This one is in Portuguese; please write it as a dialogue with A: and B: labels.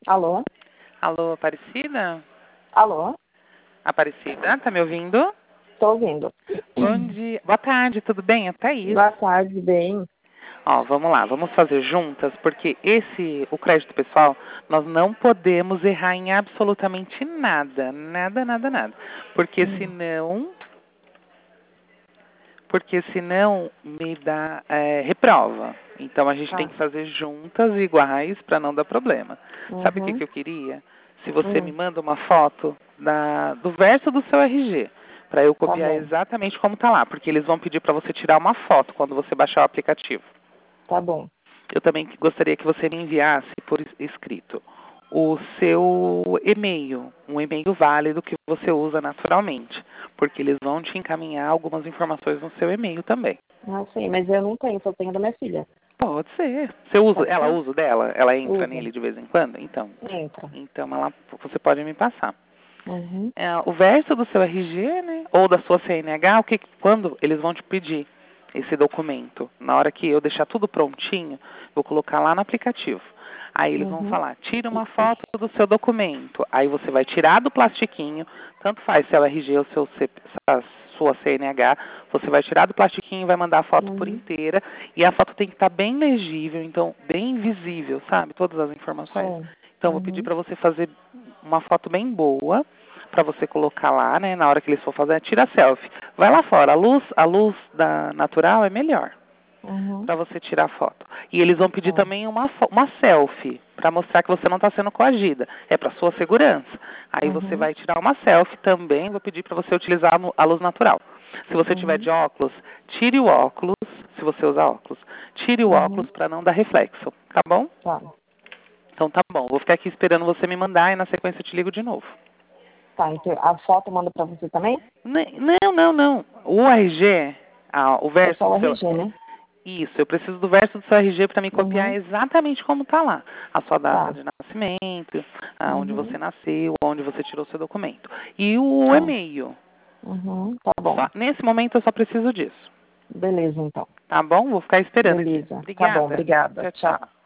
A: Alô?
B: Alô, Aparecida?
A: Alô?
B: Aparecida, tá me ouvindo?
A: Tô ouvindo.
B: Bom dia. Boa tarde, tudo bem? É Thaís.
A: Boa tarde, bem.
B: Ó, vamos lá, vamos fazer juntas, porque o crédito pessoal, nós não podemos errar em absolutamente nada. Nada, nada, nada. Porque senão me dá, reprova. Então a gente tem
A: Tá.
B: que fazer juntas, iguais, para não dar problema. Sabe o que
A: Uhum.
B: que eu queria? Se você me
A: Hum,
B: manda uma foto do verso do seu RG, para eu
A: tá
B: copiar
A: bom.
B: exatamente como está lá, porque eles vão pedir para você tirar uma foto quando você baixar o aplicativo.
A: Tá bom.
B: Eu também gostaria que você me enviasse por escrito o seu e-mail, um e-mail válido que você usa naturalmente, porque eles vão te encaminhar algumas informações no seu e-mail também.
A: Ah, sim, mas eu não tenho, só tenho da minha filha.
B: Pode ser. Você usa,
A: Pode
B: ela
A: ser?
B: usa o dela? Ela entra
A: Usa.
B: nele de vez em quando?
A: Entra.
B: Então você pode me passar.
A: Uhum.
B: O verso do seu RG, né? Ou da sua CNH, quando eles vão te pedir esse documento? Na hora que eu deixar tudo prontinho, vou colocar lá no aplicativo. Aí eles vão
A: Uhum.
B: falar, tira uma foto do seu documento. Aí você vai tirar do plastiquinho, tanto faz se é o RG ou a sua CNH, você vai tirar do plastiquinho e vai mandar a foto por
A: Uhum.
B: inteira. E a foto tem que estar bem legível, então bem visível, sabe? Todas as informações.
A: Sim.
B: Então eu vou pedir
A: Uhum.
B: para você fazer uma foto bem boa, para você colocar lá, né? Na hora que eles for fazer, tira selfie. Vai lá fora, a luz da natural é melhor
A: Uhum.
B: para você tirar foto. E eles vão pedir
A: Tá.
B: também uma selfie para mostrar que você não está sendo coagida. É para sua segurança. Aí você
A: Uhum.
B: vai tirar uma selfie também. Vou pedir para você utilizar a luz natural. Se você tiver
A: Uhum.
B: de óculos, tire o óculos. Se você usar óculos, tire o
A: Uhum.
B: óculos para não dar reflexo. Tá bom?
A: Tá.
B: Então tá bom. Vou ficar aqui esperando você me mandar e na sequência eu te ligo de novo.
A: Tá, então a foto manda pra você também?
B: Não, não, não. O RG, o
A: É
B: verso
A: só o
B: do seu.
A: RG, né?
B: Isso, eu preciso do verso do seu RG para me copiar
A: Uhum.
B: exatamente como está lá. A sua data
A: Tá.
B: de nascimento, onde você
A: Uhum.
B: nasceu, onde você tirou seu documento. E o
A: Tá.
B: e-mail.
A: Uhum. Tá bom.
B: Nesse momento eu só preciso disso.
A: Beleza, então.
B: Tá bom? Vou ficar esperando aqui.
A: Beleza. Tá bom,
B: Obrigada.
A: obrigada.
B: Tchau,
A: Tchau.
B: tchau.